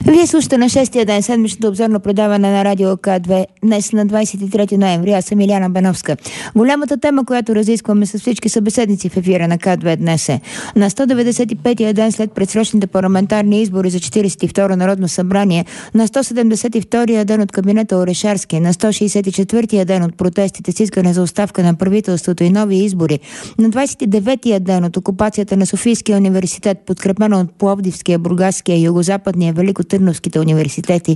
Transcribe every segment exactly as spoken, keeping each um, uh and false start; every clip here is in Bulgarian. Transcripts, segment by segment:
Вие слушате на шестия ден седмичното обзорно предаване на Радио К две. Днес на двадесет и трети ноември. Аз съм Иляна Беновска. Голямата тема, която разискваме с всички събеседници в ефира на К две днес е: на сто деветдесет и петия ден след предсрочните парламентарни избори за четиридесет и второ Народно събрание, на сто седемдесет и втория ден от кабинета Орешарски, на сто шейсет и четвъртия ден от протестите с искане за оставка на правителството и нови избори, на двадесет и деветия ден от окупацията на Софийския университет, подкрепена от Пловдивския, Бургаския, Югозападния, Великотърновските университети,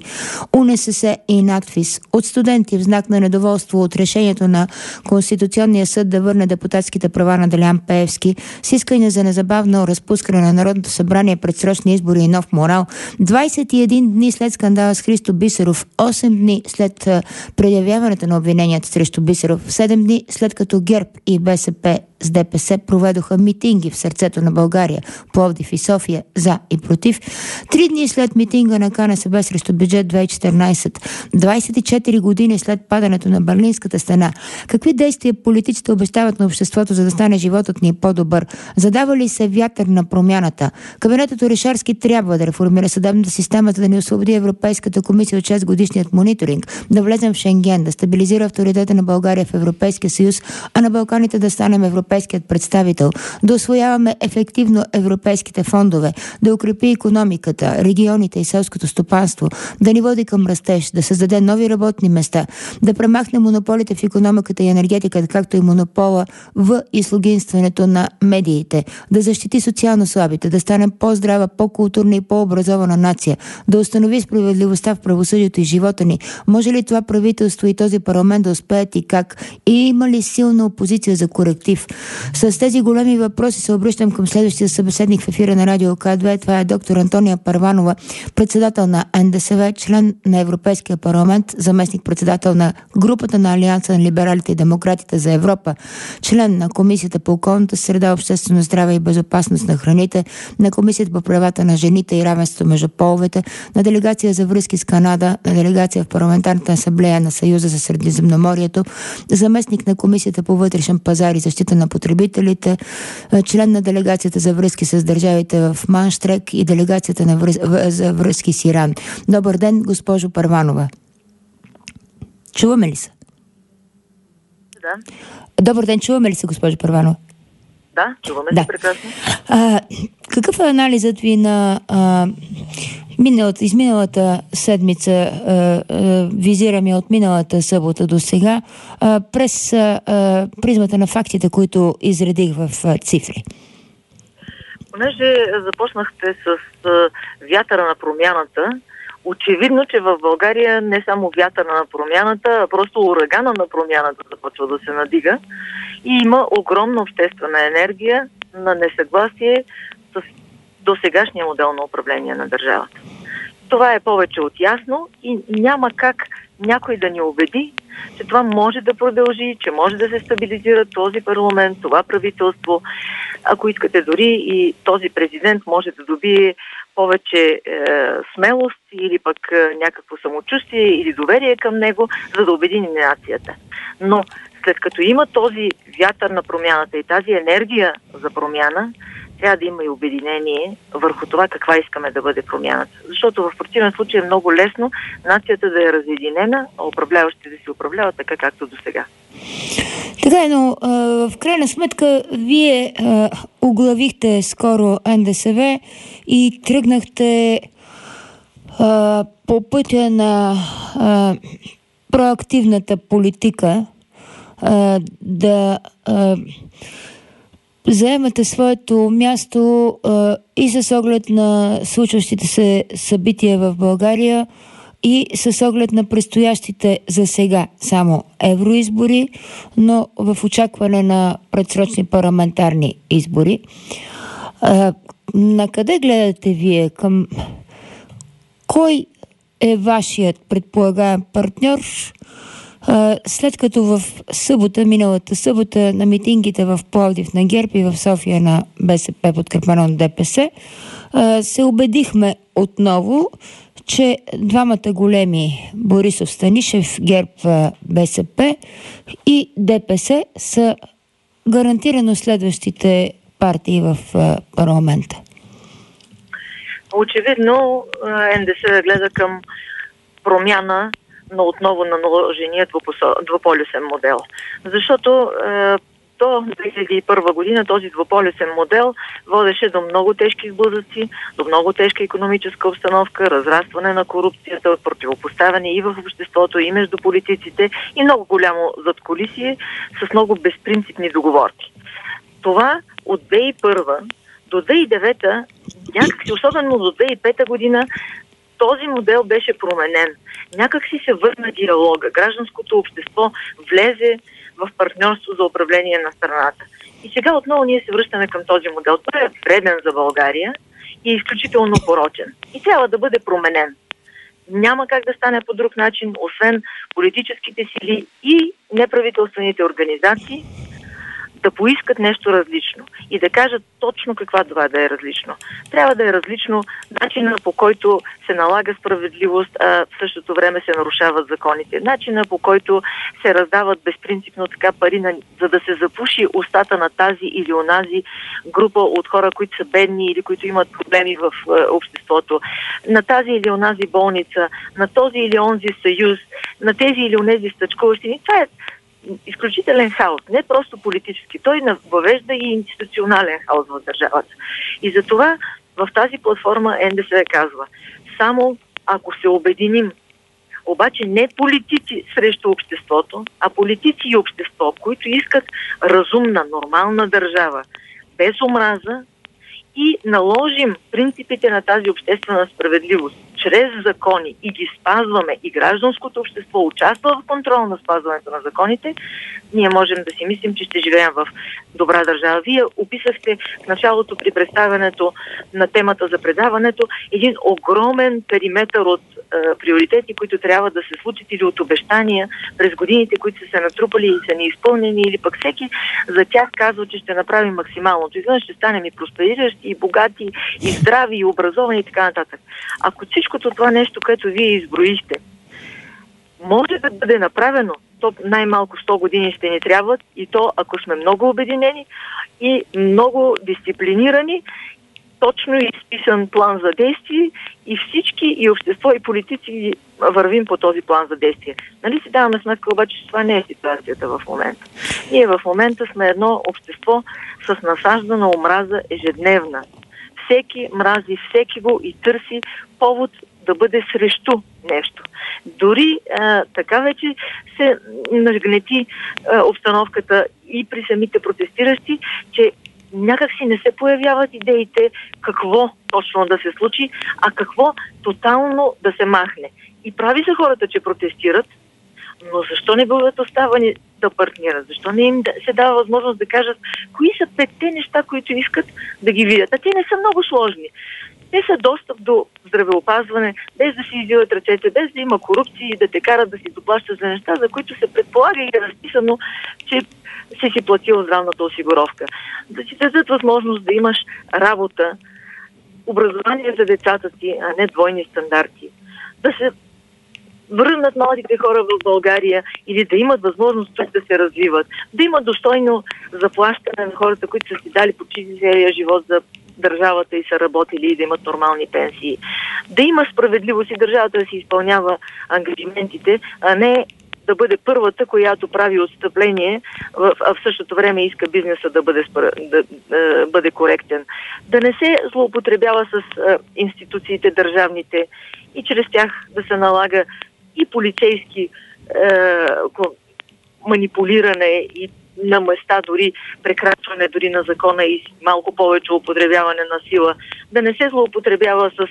УНСС и надфис от студенти в знак на недоволство от решението на Конституционния съд да върне депутатските права на Делян Пеевски, с искане за незабавно разпускане на Народното събрание, предсрочни избори и нов морал, двадесет и един дни след скандала с Христо Бисеров, осем дни след предявяването на обвиненията срещу Бисеров, седем дни след като ГЕРБ и БСП с ДПС проведоха митинги в сърцето на България, Пловдив и София, за и против. Три дни след митинга на КНСБ срещу бюджет две хиляди и четиринадесет, двадесет и четири години след падането на Берлинската стена, какви действия политиците обещават на обществото, за да стане животът ни по-добър? Задава ли се вятър на промяната? Кабинетът Орешарски трябва да реформира съдебната система, за да ни освободи Европейската комисия от шест годишният мониторинг, да влезем в Шенген, да стабилизира авторитета на България в Европейския съюз, а на Балканите да станем европейският представител, да усвояваме ефективно европейските фондове, да укрепи икономиката, регионите и селското стопанство, да ни води към растеж, да създаде нови работни места, да премахне монополите в икономиката и енергетиката, както и монопола в изслугинстването на медиите, да защити социално слабите, да станем по-здрава, по-културна и по-образована нация, да установи справедливостта в правосъдието и живота ни. Може ли това правителство и този парламент да успеят и как? И има ли силна опозиция за коректив? С тези големи въпроси се обръщам към следващия събеседник в ефира на Радио К две. Това е доктор Антония Първанова, председател на Н Д С В, член на Европейския парламент, заместник-председател на групата на Алианса на либералите и демократите за Европа, член на Комисията по околната среда, обществено здраве и безопасност на храните, на Комисията по правата на жените и равенството между половете, на делегация за връзки с Канада, на делегация в Парламентарната асамблея на Съюза за Средиземноморието, заместник на Комисията по вътрешен пазар и защита на потребителите, член на делегацията за връзки с държавите в Манштрек и делегацията на връз... за връзки с Иран. Добър ден, госпожо Първанова. Чуваме ли се? Да. Добър ден, чуваме ли се, госпожо Първанова? Да, чуваме да. се прекрасно. А, какъв е анализът ви на а, миналата, изминалата седмица, а, а, визираме от миналата събота до сега, а, през а, а, призмата на фактите, които изредих в а, цифри? Понеже започнахте с а, вятъра на промяната, очевидно, че в България не само вятъра на промяната, а просто урагана на промяната започва да се надига и има огромна обществена енергия на несъгласие с досегашния модел на управление на държавата. Това е повече от ясно и няма как някой да ни убеди, че това може да продължи, че може да се стабилизира този парламент, това правителство. Ако искате, дори и този президент може да добие повече е, смелост или пък е, някакво самочувствие или доверие към него, за да обедини нацията. Но след като има този вятър на промяната и тази енергия за промяна, трябва да има и обединение върху това каква искаме да бъде промяната. Защото в противен случай е много лесно нацията да е разединена, а управляващите да си управляват така, както до сега. Така е, но а, в крайна сметка вие а, оглавихте скоро Н Д С В и тръгнахте а, по пътя на а, проактивната политика а, да а, заемате своето място а, и с оглед на случващите се събития в България и с оглед на предстоящите за сега само евроизбори, но в очакване на предсрочни парламентарни избори. А, на къде гледате вие? Към кой е вашият предполагаем партньор, а, след като в събота, миналата събота, на митингите в Пловдив на ГЕРБ и в София на Б С П, подкрепено от Д П С, а, се убедихме отново, че двамата големи, Борисов, Станишев, ГЕРБ, Б С П и Д П С, са гарантирано следващите партии в парламента. очевидно Н Д С гледа към промяна на отново на наложения двуполюсен модел. Защото е, до две хиляди и първа година този двуполюсен модел водеше до много тежки сблъсъци, до много тежка икономическа обстановка, разрастване на корупцията, противопоставяне и в обществото, и между политиците, и много голямо задкулисие с много безпринципни договорки. Това от две хиляди и първа до две хиляди и девета, някакси, особено до две хиляди и пета година, този модел беше променен. Някак си се върна диалога. Гражданското общество влезе в партньорство за управление на страната. И сега отново ние се връщаме към този модел. Той е вреден за България и е изключително порочен. И трябва да бъде променен. Няма как да стане по друг начин, освен политическите сили и неправителствените организации да поискат нещо различно и да кажат точно каква това да е различно. Трябва да е различно начина, по който се налага справедливост, а в същото време се нарушават законите. Начина, по който се раздават безпринципно така пари, на, за да се запуши устата на тази или онази група от хора, които са бедни или които имат проблеми в е, обществото. На тази или онази болница, на този или онзи съюз, на тези или онези стъчкуващи. Това е изключителен хаос, не просто политически. Той въвежда и институционален хаос в държавата. И затова в тази платформа Н Д С казва, само ако се обединим, обаче не политици срещу обществото, а политици и общество, които искат разумна, нормална държава, без омраза, и наложим принципите на тази обществена справедливост чрез закони и ги спазваме, и гражданското общество участва в контрол на спазването на законите, ние можем да си мислим, че ще живеем в добра държава. Вие описахте в началото при представянето на темата за предаването един огромен периметър от е, приоритети, които трябва да се случат, или от обещания през годините, които са се натрупали и са неизпълнени, или пък всеки за тях казва, че ще направи максималното. Изведнъж ще станем и проспериращи, и богати, и здрави, и образовани и така нататък. Ако всичкото това нещо, което вие изброихте, може да бъде направено, то най-малко сто години ще ни трябват, и то ако сме много обединени и много дисциплинирани, точно изписан план за действие, и всички, и общество, и политици вървим по този план за действие. Нали си даваме сметка, обаче, че това не е ситуацията в момента. Ние в момента сме едно общество с насаждана омраза ежедневна. Всеки мрази всеки го и търси повод да бъде срещу нещо. Дори а, така вече се нагнети а, обстановката и при самите протестиращи, че някак си не се появяват идеите какво точно да се случи, а какво тотално да се махне. И прави са хората, че протестират, но защо не бъдат оставани да партнират? Защо не им се дава възможност да кажат кои са петте неща, които искат да ги видят? А те не са много сложни. Те са достъп до здравеопазване, без да си издиват ръцете, без да има корупция и да те карат да си доплащат за неща, за които се предполага и е разписано, че си си платил здравната осигуровка. Да ти дадат възможност да имаш работа, образование за децата си, а не двойни стандарти. Да се върнат младите хора в България или да имат възможност тук да се развиват. Да имат достойно заплащане на хората, които са си дали почти целия живот за държавата и са работили, и да имат нормални пенсии. Да има справедливост и държавата да си изпълнява ангажиментите, а не да бъде първата, която прави отстъпление, а в същото време иска бизнеса да бъде, да, да бъде коректен. Да не се злоупотребява с а, институциите държавните и чрез тях да се налага и полицейски е, манипулиране и на места дори прекрачване дори на закона и малко повече употребяване на сила. Да не се злоупотребява с е,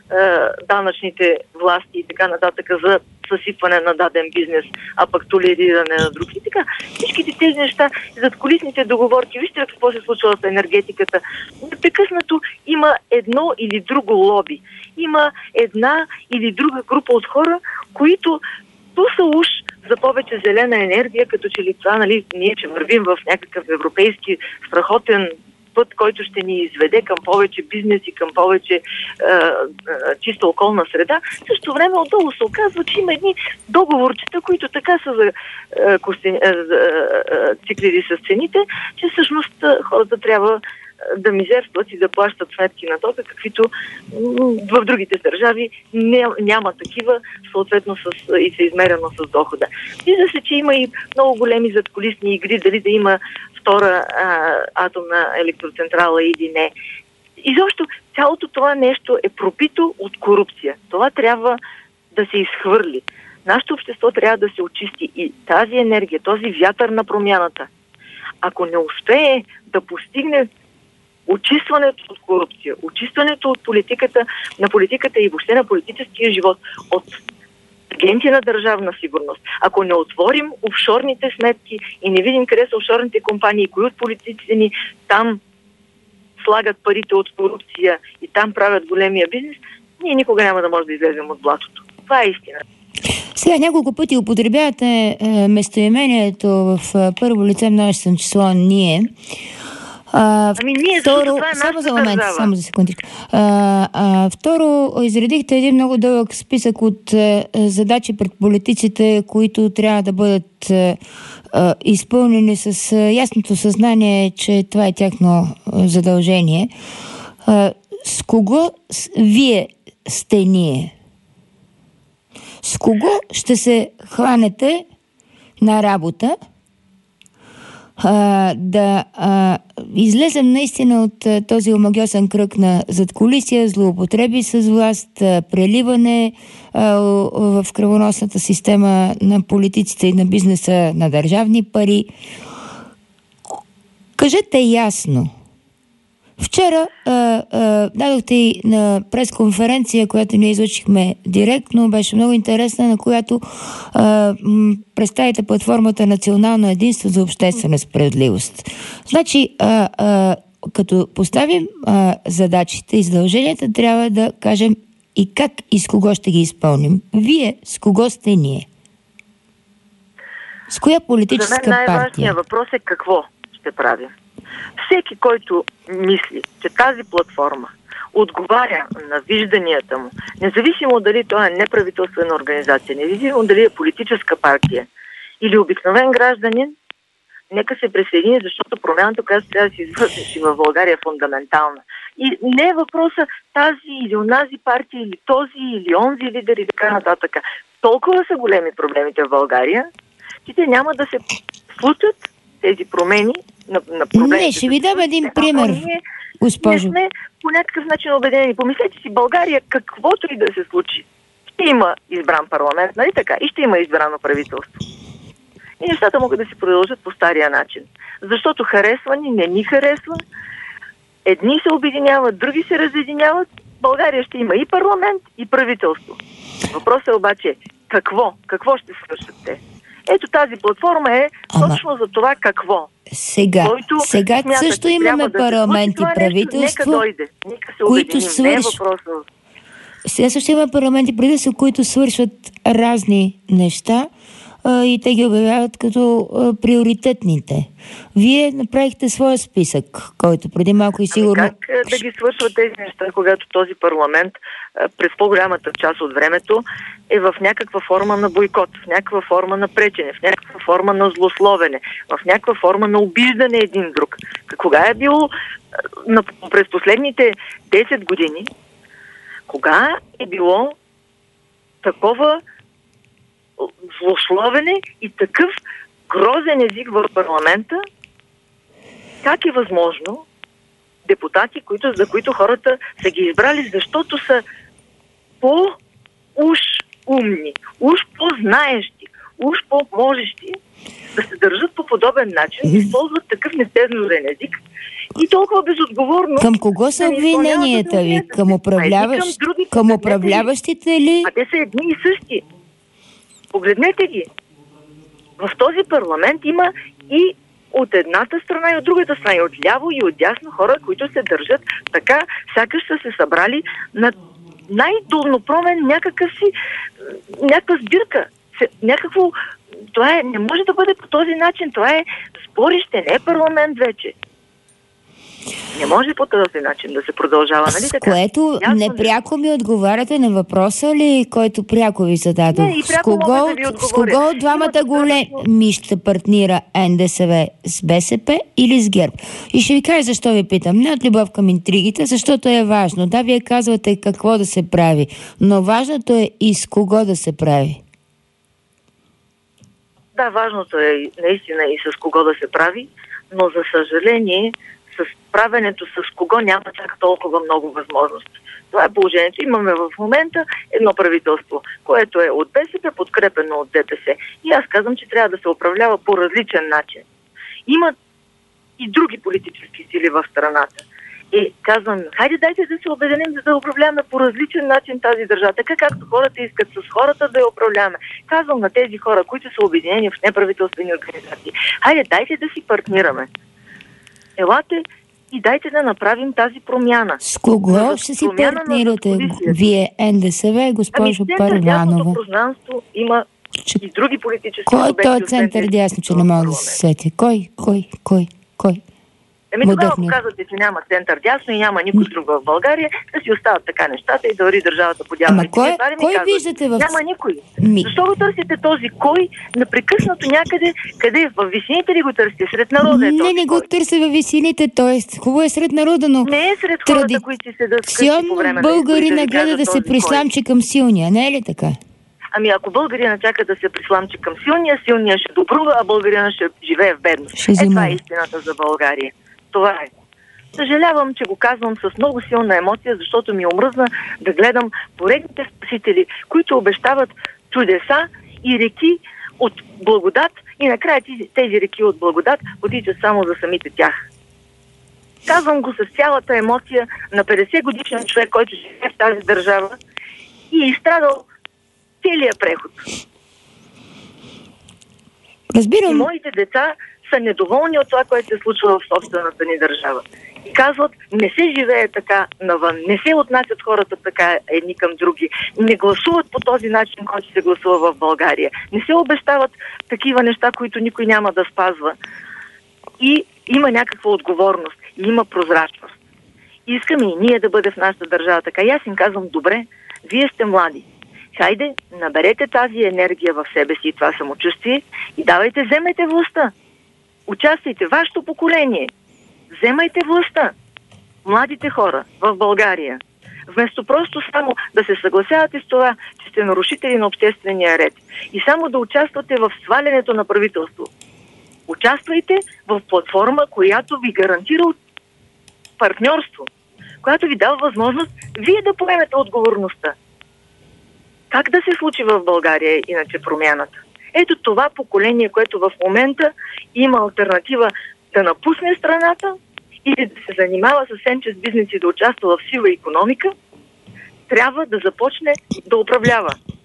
данъчните власти и така нататък за съсипване на даден бизнес, а пък толериране на друг. И така, всичките тези неща, задкулисните договорки, вижте какво се случва в енергетиката. Непрекъснато има едно или друго лоби. Има една или друга група от хора, които ту са уж за повече зелена енергия, като че ли това, нали, ние че вървим в някакъв европейски страхотен път, който ще ни изведе към повече бизнес и към повече е, е, чиста околна среда. В същото време отдолу се оказва, че има едни договорчета, които така са за, е, кости, е, е, е, циклили с цените, че всъщност хората трябва да мизерстват и да плащат сметки на тока, каквито в другите държави не, няма такива, съответно с, и се измерено с дохода. Вижда се, че има и много големи задкулисни игри, дали да има втора а, атомна електроцентрала или не. Изобщо цялото това нещо е пропито от корупция. Това трябва да се изхвърли. Нашето общество трябва да се очисти и тази енергия, този вятър на промяната, ако не успее да постигне очистването от корупция, очистването от политиката, на политиката и въобще на политическия живот, от агенти на държавна сигурност, ако не отворим офшорните сметки и не видим къде са офшорните компании, кои от политиците ни там слагат парите от корупция и там правят големия бизнес, ние никога няма да можем да излезем от блатото. Това е истина. Сега няколко пъти употребявате е, местоимението в е, първо лице множествено число ние. А, ами ние, второ, това е само за момент, държава. само за секундичка. А, а, второ, изредихте един много дълъг списък от е, задачи пред политиците, които трябва да бъдат е, е, изпълнени с е, ясното съзнание, че това е тяхно е, задължение. А, с кого с, вие сте ние? С кого ще се хванете на работа а, да а, излезем наистина от а, този омагьосан кръг на задкулисия, злоупотреби с власт, а, преливане а, в кръвоносната система на политиците и на бизнеса на държавни пари? Кажете ясно. Вчера а, а, дадохте и на пресконференция, която ние излъчихме директно, беше много интересна, на която а, м, представите платформата Национално единство за обществена справедливост. Значи, а, а, като поставим а, задачите и задълженията, трябва да кажем и как и с кого ще ги изпълним. Вие с кого сте ние? С коя политическа партия? За мен най-важният въпрос е какво ще правим. Всеки, който мисли, че тази платформа отговаря на вижданията му, независимо дали това е неправителствена организация, независимо дали е политическа партия или обикновен гражданин, нека се присъедини, защото промяната, която трябва да се извърши в България, е фундаментална. И не е въпроса тази или онази партия, или този, или онзи лидер и така нататък. Толкова са големи проблемите в България, че те няма да се случат тези промени на, на проблемите. Не, ще ви дам един пример, ние, госпожо. Ние сме по някакъв начин обединени. Помислете си, България, каквото и да се случи, ще има избран парламент, нали така? И ще има избрано правителство. И нещата могат да се продължат по стария начин. Защото харесва ни, не ни харесва. Едни се обединяват, други се разединяват. България ще има и парламент, и правителство. Въпросът е обаче какво? Какво ще свършат те? Ето тази платформа е Ама... точно за това какво. Сега, сега смята, също имаме да парламент и правителство, нещо, нека дойде, нека се които обединим. свърш... Не е въпроса. Сега също има парламент и правителство, които свършват разни неща а, и те ги обявяват като а, приоритетните. Вие направихте своя списък, който преди малко и сигурно... Ами как да ги свършват тези неща, когато този парламент а, през по-голямата част от времето е в някаква форма на бойкот, в някаква форма на пречене, в някаква форма на злословене, в някаква форма на обиждане един друг. Кога е било на, през последните десет години, кога е било такова злословене и такъв грозен език в парламента, как е възможно депутати, които, за които хората са ги избрали, защото са по-уж умни, уж по-знаещи, уж по-можещи да се държат по подобен начин, да използват такъв нестезнорен език и толкова безотговорно... Към кого са обвиненията ви? Към, управляващ... към, към управляващите ли? А те са едни и същи. Погледнете ги. В този парламент има и от едната страна и от другата страна, и от ляво и от дясно хора, които се държат така, сякаш са се събрали на най-долнопромен някакъв си, някаква сбирка. Някакво, това е, не може да бъде по този начин. Това е сборище, не е парламент вече. Не може по този начин да се продължава, нали С така? което Ясно непряко ми отговаряте на въпроса ли, който пряко ви зададох? Не, и С пряко кого, мога да ви с отговоря. кого от двамата Има големи ще партнира НДСВ, с БСП или с ГЕРБ? И ще ви кажа защо ви питам. Не от любов към интригите, защото е важно. Да, вие казвате какво да се прави, но важното е и с кого да се прави. Да, важното е наистина и с кого да се прави, но за съжаление с правенето с кого няма чак толкова много възможности. Това е положението. Имаме в момента едно правителство, което е от БСП, подкрепено от ДПС. И аз казвам, че трябва да се управлява по различен начин. Има и други политически сили в страната. И казвам, хайде дайте да се обединим, за да управляваме по различен начин тази държава. Така както хората искат с хората да я управляваме. Казвам на тези хора, които са обединени в неправителствени организации. Хайде дайте да си партнираме. Елате и дайте да направим тази промяна. С кого ще си партнирате? Вие НДСВ, госпожо ами, Първанова? Пространство има че... и други политически Кой субекти. Кой е център дясно, че не мога да се сети? Кой? Кой? Кой? Кой? Еми тогава показвате, че няма център дясно и няма никой друг в България, да си остават така нещата и да върви държавата по дяволите. Ама кой, кой виждате в... Няма никой. Ми... Защо го търсите този кой непрекъснато някъде? Къде? В висините ли го търсите? Сред народа е този Не, не го търся във висините, т.е. хубаво е сред народа, но... Не е сред хората, Тради... които си седат вкъщи по време на българина гледа да се присламчи към силния, не е ли така? Ами ако българина чака да се присламчи към силния, силния ще добрува, а българина ще живее в бедност. Ще е, това е истината за България. Това е. Съжалявам, че го казвам с много силна емоция, защото ми омръзна да гледам поредните спасители, които обещават чудеса и реки от благодат и накрая тези реки от благодат отичат само за самите тях. Казвам го с цялата емоция на петдесет годишен човек, който живее в тази държава и е изстрадал целият преход. Разбирам. И моите деца са недоволни от това, което се случва в собствената ни държава. И казват, не се живее така навън, не се отнасят хората така едни към други, не гласуват по този начин, който се гласува в България. Не се обещават такива неща, които никой няма да спазва. И има някаква отговорност, и има прозрачност. Искаме и ние да бъде в нашата държава така. И аз им казвам, добре, вие сте млади. Хайде, наберете тази енергия в себе си и това самочувствие и давайте, вземете властта. Участвайте, вашето поколение. Вземайте властта. Младите хора в България. Вместо просто само да се съгласявате с това, че сте нарушители на обществения ред и само да участвате в свалянето на правителство. Участвайте в платформа, която ви гарантира партньорство, която ви дава възможност вие да поемете отговорността. Как да се случи в България иначе промяната? Ето това поколение, което в момента има алтернатива да напусне страната или да се занимава съвсем че с бизнес и да участва в сива икономика, трябва да започне да управлява.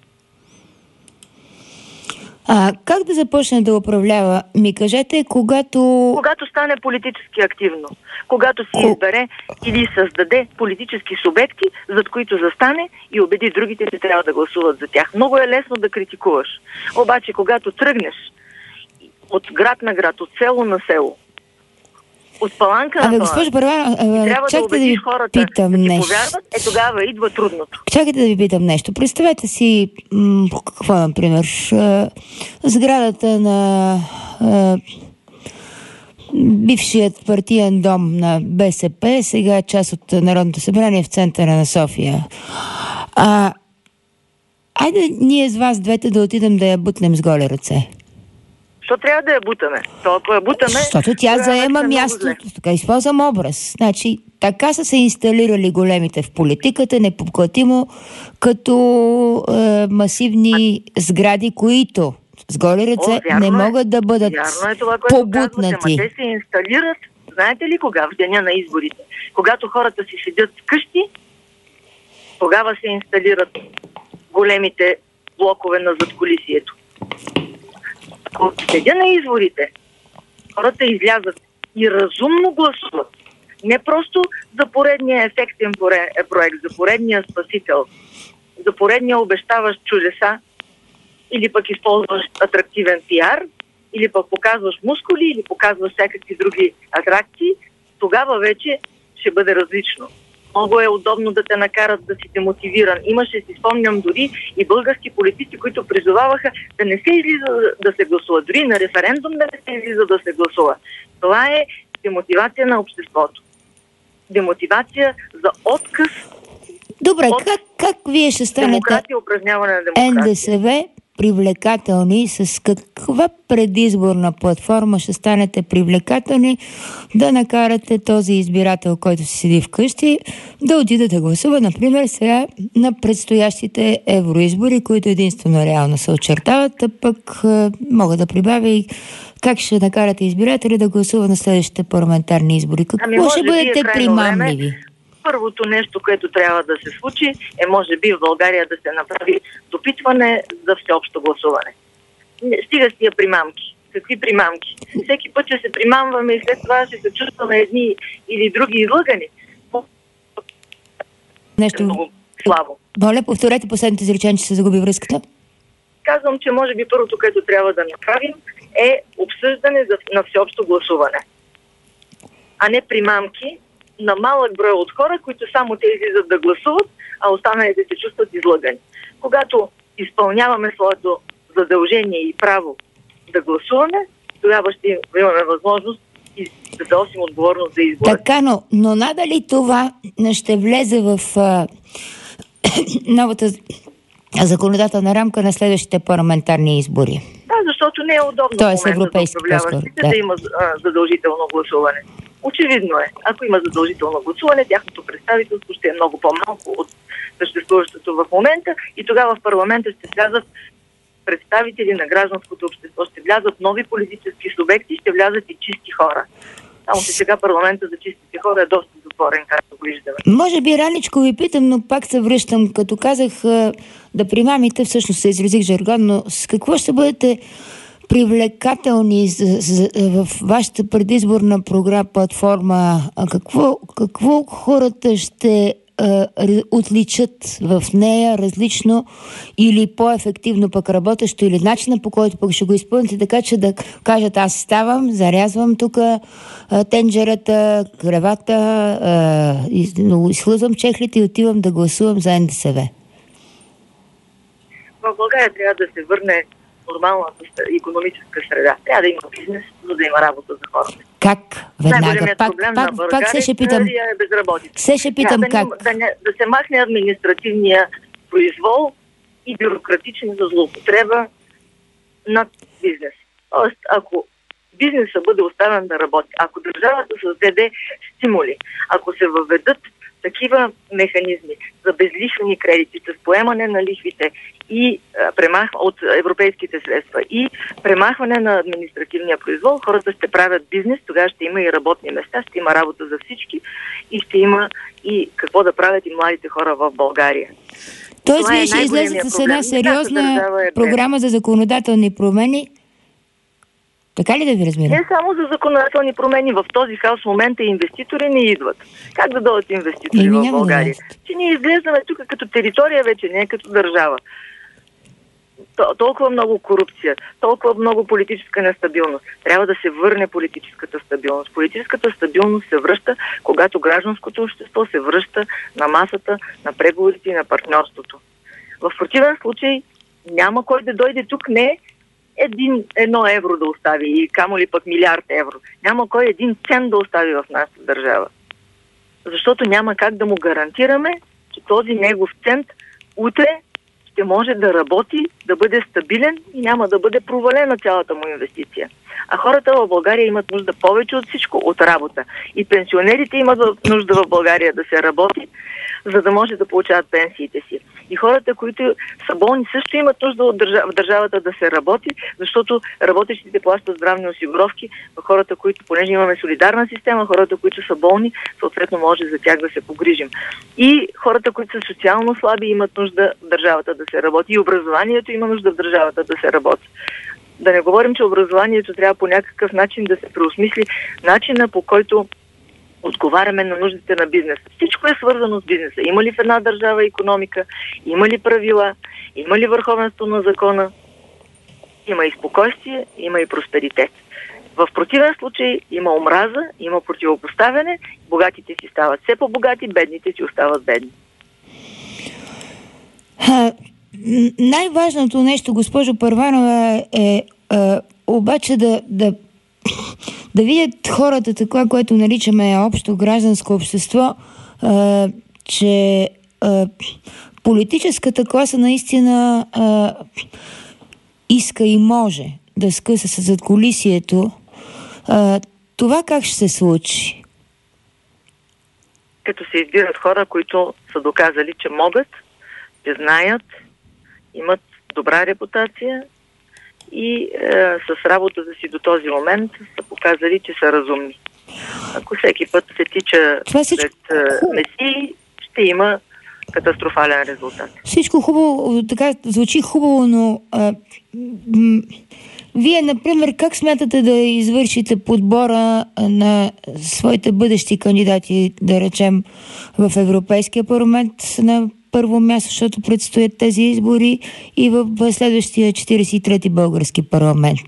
А как да започне да управлява? Ми кажете, когато... Когато стане политически активно. Когато си Ко... избере или създаде политически субекти, зад които застане и убеди другите, че трябва да гласуват за тях. Много е лесно да критикуваш. Обаче, когато тръгнеш от град на град, от село на село, от паланка на паланка, госпожо Първанова, трябва да убедиш да хората питам да ти нещо. повярват, е тогава идва трудното. Чакайте да ви питам нещо. Представете си, м- какво, например, а, сградата на а, бившият партиен дом на БСП, сега е част от Народното събрание в центъра на София. А, айде ние с вас двете да отидем да я бутнем с голи ръце. Защо трябва да я бутаме? То, ако я бутаме... Защото тя заема място. Така използвам образ. Значи, така са се инсталирали големите в политиката, непоклатимо, като е, масивни а... сгради, които с голи ръце О, не могат да бъдат вярно е това, което побутнати. Казвате, те се инсталират, знаете ли кога? В деня на изборите. Когато хората си седят вкъщи, тогава се инсталират големите блокове на задкулисието. Ако седя на изборите, хората излязат и разумно гласуват. Не просто за поредния ефектен проект, за поредния спасител, за поредния обещаващ чудеса, или пък използваш атрактивен пиар, или пък показваш мускули, или показваш всякакви други атракции, тогава вече ще бъде различно. Много е удобно да те накарат да си демотивиран. Имаше, си спомням, дори и български политици, които призоваваха да не се излиза да се гласува. Дори на референдум да не се излиза да се гласува. Това е демотивация на обществото. Демотивация за отказ. Добре, от как, как вие ще станете упражняване на демокрация? Н Д С В привлекателни, с каква предизборна платформа ще станете привлекателни да накарате този избирател, който си седи вкъщи, да отиде да гласува, например, сега на предстоящите евроизбори, които единствено реално се очертават, а пък е, мога да прибавя и как ще накарате избиратели да гласува на следващите парламентарни избори. Какво ами, ще бъдете примамливи? Време. Първото нещо, което трябва да се случи, е може би в България да се направи допитване за всеобщо гласуване. Стига с тия примамки. Какви примамки? Всеки път ще се примамваме и след това ще се чувстваме едни или други излъгани. Нещо много слабо. Моля, повторете последните изречения, че се загуби връзката. Казвам, че може би първото, което трябва да направим, е обсъждане за, на всеобщо гласуване. А не примамки на малък брой от хора, които само те излизат да гласуват, а останалите се чувстват излъгани. Когато изпълняваме своето задължение и право да гласуваме, тогава ще имаме възможност и да носим отговорност за избора. Така, но, но надали това ще влезе в а, новата законодателна рамка на следващите парламентарни избори? Да, защото не е удобно Тоест, в момента за управляващите да. да има а, задължително гласуване. Очевидно е. Ако има задължително гласуване, тяхното представителство ще е много по-малко от съществуващото в момента и тогава в парламента ще влязат представители на гражданското общество, ще влязат нови политически субекти, ще влязат и чисти хора. Само че сега парламента за чистите хора е доста затворен, както виждаме. Може би раничко ви питам, но пак се връщам. Като казах да примамите, всъщност се изразих жаргонно, с какво ще бъдете привлекателни за, за, в вашата предизборна програма, платформа? А какво, какво хората ще а, отличат в нея различно или по-ефективно пък работещо, или начина, по който пък ще го изпълните, така че да кажат: аз ставам, зарязвам тук тенджерата, кревата, а, изхлъзвам чехлите и отивам да гласувам за Н Д С В. В България трябва да се върне нормалната икономическа среда. Трябва да има бизнес, за да има работа за хората. Как? Веднага. Пак, проблем пак, на пак се ще питам. Е безработица. Се ще питам да, как. Да, да, да се махне административния произвол и бюрократична злоупотреба над бизнес. Тоест, ако бизнесът бъде оставен да работи, ако държавата създаде стимули, ако се въведат такива механизми за безлихвени кредити, с поемане на лихвите и а, премах... от европейските средства и премахване на административния произвол, хората ще правят бизнес, тогава ще има и работни места, ще има работа за всички и ще има и какво да правят и младите хора в България. Тоест, вие ще излезете с една сериозна е програма за законодателни промени. Така ли да ви разбирам? Не само за законодателни промени. В този хаос в момента инвеститори не идват. Как да дойдат инвеститори и в България? Че ние изглеждаме тук като територия вече, не като държава. Толкова много корупция, толкова много политическа нестабилност. Трябва да се върне политическата стабилност. Политическата стабилност се връща, когато гражданското общество се връща на масата, на преговорите и на партньорството. В противен случай няма кой да дойде тук, не един, едно евро да остави и камо ли пък милиард евро. Няма кой един цент да остави в нашата държава. Защото няма как да му гарантираме, че този негов цент утре ще може да работи, да бъде стабилен и няма да бъде провалена цялата му инвестиция. А хората в България имат нужда повече от всичко от работа. И пенсионерите имат нужда в България да се работи, за да може да получават пенсиите си. И хората, които са болни, също имат нужда от държав... държавата да се работи, защото работещите плащат здравни осигуровки, а хората, които, понеже имаме солидарна система, хората, които са болни, съответно може за тях да се погрижим. И хората, които са социално слаби, имат нужда в държавата да се работи. И образованието има нужда в държавата да се работи. Да не говорим, че образованието трябва по някакъв начин да се преосмисли начина, по който отговаряме на нуждите на бизнеса. Всичко е свързано с бизнеса. Има ли в една държава икономика? Има ли правила? Има ли върховенство на закона? Има и спокойствие, има и просперитет. В противен случай има омраза, има противопоставяне, богатите си стават все по-богати, бедните си остават бедни. А, най-важното нещо, госпожо Първанова, е, е обаче да, да, да видят хората това, което наричаме общо гражданско общество, а, че а, политическата класа наистина а, иска и може да скъса се задкулисието. А, това как ще се случи? Като се избират хора, които са доказали, че могат, че знаят, имат добра репутация и е, с работата си до този момент са показали, че са разумни. Ако всеки път се тича всичко... след е, месии, ще има катастрофален резултат. Всичко хубаво, така звучи хубаво, но а, м- вие, например, как смятате да извършите подбора на своите бъдещи кандидати, да речем, в Европейския парламент на първо място, защото предстоят тези избори, и в следващия четиридесет и трети български парламент?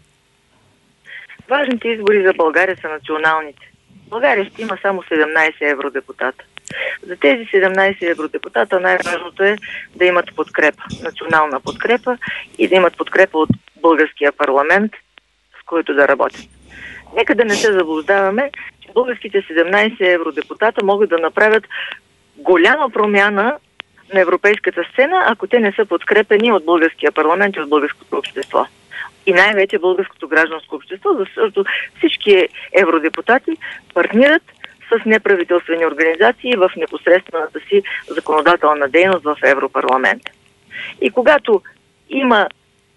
Важните избори за България са националните. България ще има само седемнайсет евродепутата. За тези седемнайсет евродепутата най-важното е да имат подкрепа, национална подкрепа и да имат подкрепа от българския парламент, с който да работят. Нека да не се заблуждаваме, че българските седемнайсет евродепутата могат да направят голяма промяна на европейската сцена, ако те не са подкрепени от българския парламент и от българското общество. И най-вече българското гражданско общество, защото всички евродепутати партнират с неправителствени организации в непосредствената си законодателна дейност в Европарламента. И когато има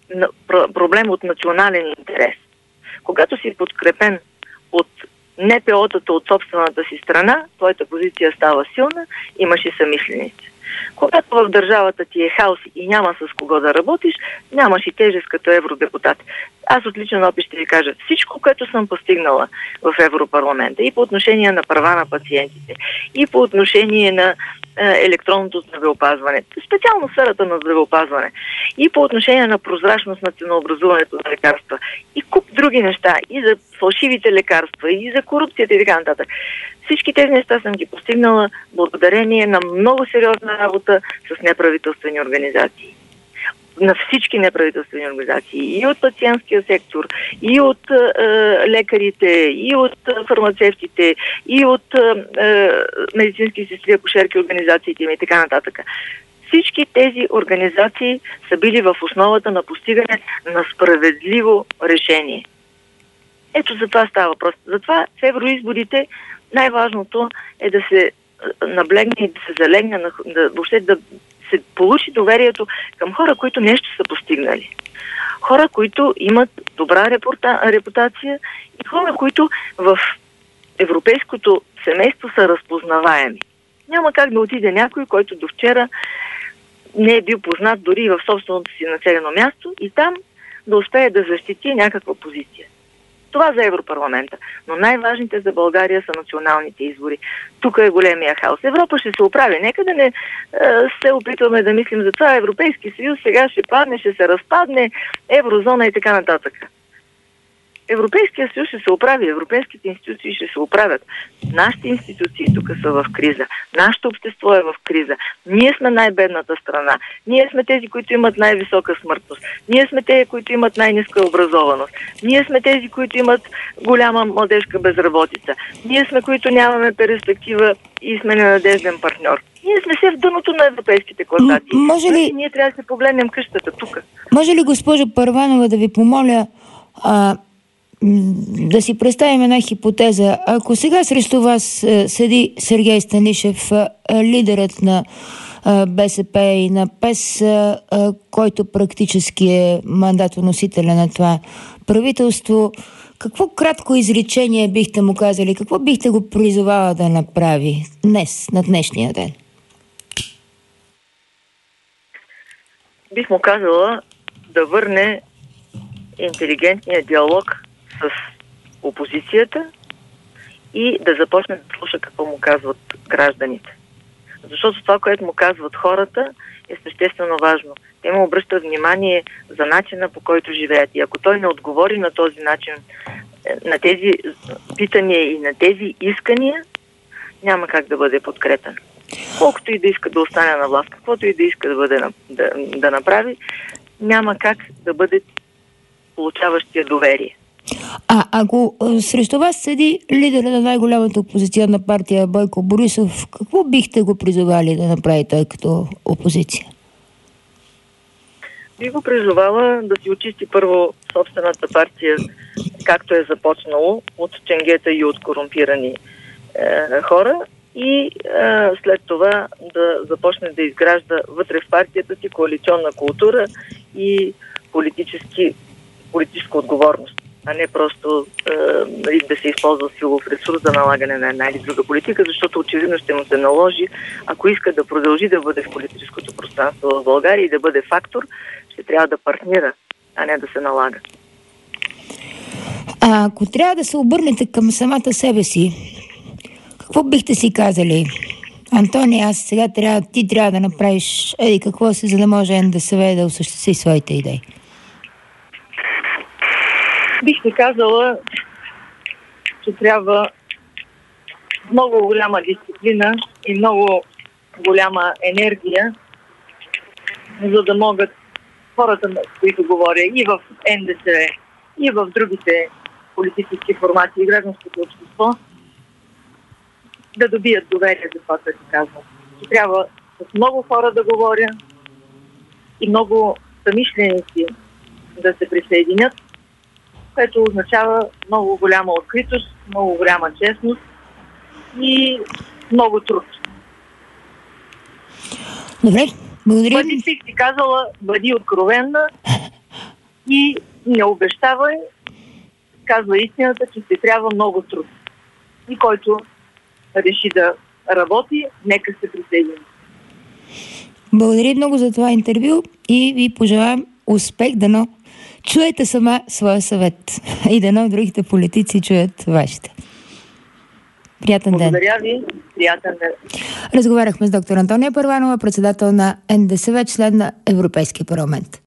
проблем от национален интерес, когато си подкрепен от Н П О-тата от собствената си страна, твоята позиция става силна, имаш и съмишленици. Когато в държавата ти е хаос и няма с кого да работиш, нямаш и тежест като евродепутат. Аз от личен опит ще ви кажа, всичко, което съм постигнала в Европарламента и по отношение на права на пациентите, и по отношение на е, електронното здравеопазване, специално в сферата на здравеопазване, и по отношение на прозрачност на ценообразуването на лекарства, и куп други неща, и за фалшивите лекарства, и за корупцията и така нататък. Всички тези неща съм ги постигнала благодарение на много сериозна работа с неправителствени организации. На всички неправителствени организации. И от пациентския сектор, и от е, лекарите, и от е, фармацевтите, и от е, медицински сестри, акушерки, организациите и така нататък. Всички тези организации са били в основата на постигане на справедливо решение. Ето за това става въпрос. Затова в евроизборите най-важното е да се наблегне и да се залегне, да, въобще да се получи доверието към хора, които нещо са постигнали. Хора, които имат добра репута, репутация и хора, които в европейското семейство са разпознаваеми. Няма как да отиде някой, който до вчера не е бил познат дори в собственото си населено място и там да успее да защити някаква позиция. Това за Европарламента. Но най-важните за България са националните избори. Тук е големия хаос. Европа ще се оправи. Нека да не е, се опитваме да мислим за това. Европейски съюз сега ще падне, ще се разпадне, еврозона и така нататък. Европейския съюз ще се оправи, европейските институции ще се оправят. Нашите институции тук са в криза. Нашето общество е в криза. Ние сме най-бедната страна. Ние сме тези, които имат най-висока смъртност. Ние сме тези, които имат най-ниска образованост. Ние сме тези, които имат голяма младежка безработица. Ние сме, които нямаме перспектива и сме ненадежден партньор. Ние сме се в дъното на европейските класации. М- може ли... Ние трябва да се погледнем къщата тук. Може ли, госпожа Първанова, да ви помоля а... да си представим една хипотеза. Ако сега срещу вас е, седи Сергей Станишев, е, лидерът на е, Б С П и на П E S, е, който практически е мандатоносителя на това правителство, какво кратко изречение бихте му казали? Какво бихте го призовала да направи днес, на днешния ден? Бих му казала да върне интелигентния диалог с опозицията и да започне да слуша какво му казват гражданите. Защото това, което му казват хората, е съществено важно. Те му обръщат внимание за начина, по който живеят. И ако той не отговори на този начин, на тези питания и на тези искания няма как да бъде подкрепен. Колкото и да иска да остане на власт, каквото и да иска да, бъде, да, да направи, няма как да бъде получаващия доверие. А ако срещу вас седи лидера на най-голямата опозиционна партия Бойко Борисов, какво бихте го призовали да направи той като опозиция? Би го призовала да си очисти първо собствената партия, както е започнало, от ченгета и от корумпирани е, хора, и е, след това да започне да изгражда вътре в партията си коалиционна култура и политически, политическа отговорност, а не просто е, да се използва силов ресурс за налагане на една или друга политика, защото очевидно ще му се наложи, ако иска да продължи да бъде в политическото пространство в България и да бъде фактор, ще трябва да партнира, а не да се налага. А ако трябва да се обърнете към самата себе си, какво бихте си казали? Антони, аз сега трябва, ти трябва да направиш еди какво си, за да може НДСВ да осъществи своите идеи. Бих ти казала, че трябва много голяма дисциплина и много голяма енергия, за да могат хората, с които говоря, и в НДСВ, и в другите политически формации и гражданското общество, да добият доверие за това, което казвам. Че трябва с много хора да говоря и много съмишленици да се присъединят, което означава много голяма откритост, много голяма честност и много труд. Добре, благодаря. Бъди си ти казала, бъди откровенна и не обещавай, казва истината, че ще трябва много труд. И който реши да работи, нека се присъедини. Благодаря много за това интервю и ви пожелавам успех, дано чуете сама своя съвет и дано другите политици чуят вашите. Приятен ден. Благодаря ви. Приятен ден. Разговаряхме с доктор Антония Първанова, председател на НДСВ, член на Европейския парламент.